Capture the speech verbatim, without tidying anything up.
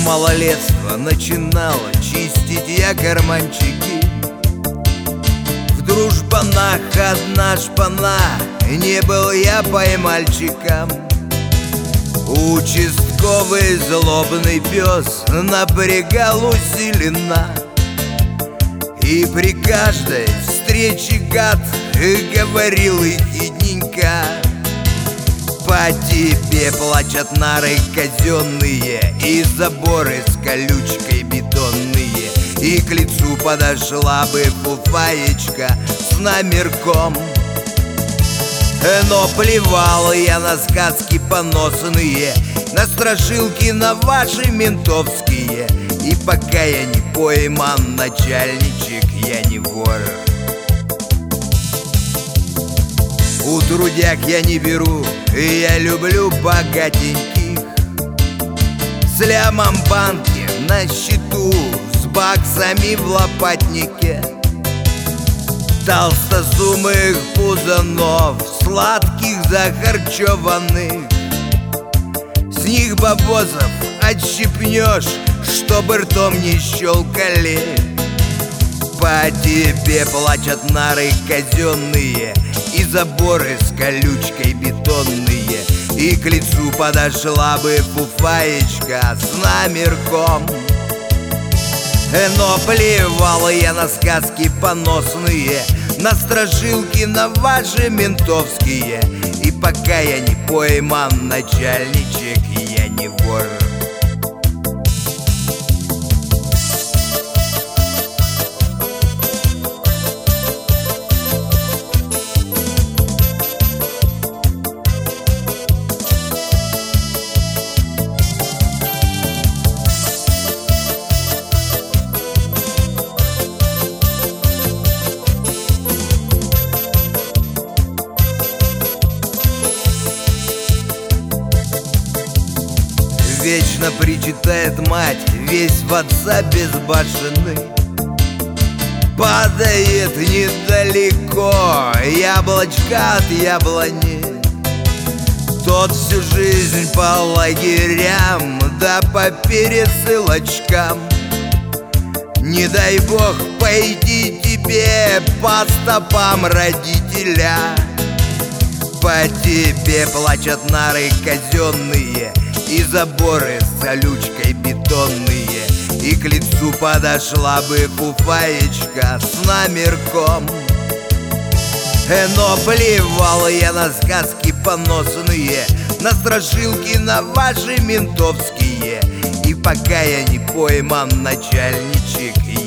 малолетства начинал чистить я карманчики. В дружбанах одна шпана, не был я поймальчиком. Участковый злобный пес напрягал усиленно, и при каждой встрече гад говорил ехидненько: по тебе плачут нары казенные и заборы с колючкой бетонные. И к лицу подошла бы фуфаечка с номерком. Но плевал я на сказки поносные, на страшилки, на ваши ментовские. И пока я не пойман, начальничек, я не вор. У трудяг я не беру, я люблю богатеньких. С лямом в банке на счету, с баксами в лопатнике. Толстозумых пузанов, сладких захарчеванных. С них бабозов отщипнешь, чтобы ртом не щелкали. По тебе плачут нары казенные и заборы с колючкой бетонные. И к лицу подошла бы фуфаечка с номерком. Но плевал я на сказки поносные, на страшилки, на ваши ментовские. И пока я не пойман, начальничек, я не вор. Вечно причитает мать, весь в отца безбашенный. Падает недалеко яблочко от яблони. Тот всю жизнь по лагерям, да по пересылочкам. Не дай бог пойти тебе по стопам родителя. По тебе плачут нары казенные и заборы с колючкой бетонные. И к лицу подошла бы фуфаечка с номерком. Но плевал я на сказки поносные, на страшилки, на ваши ментовские. И пока я не пойман, начальничек,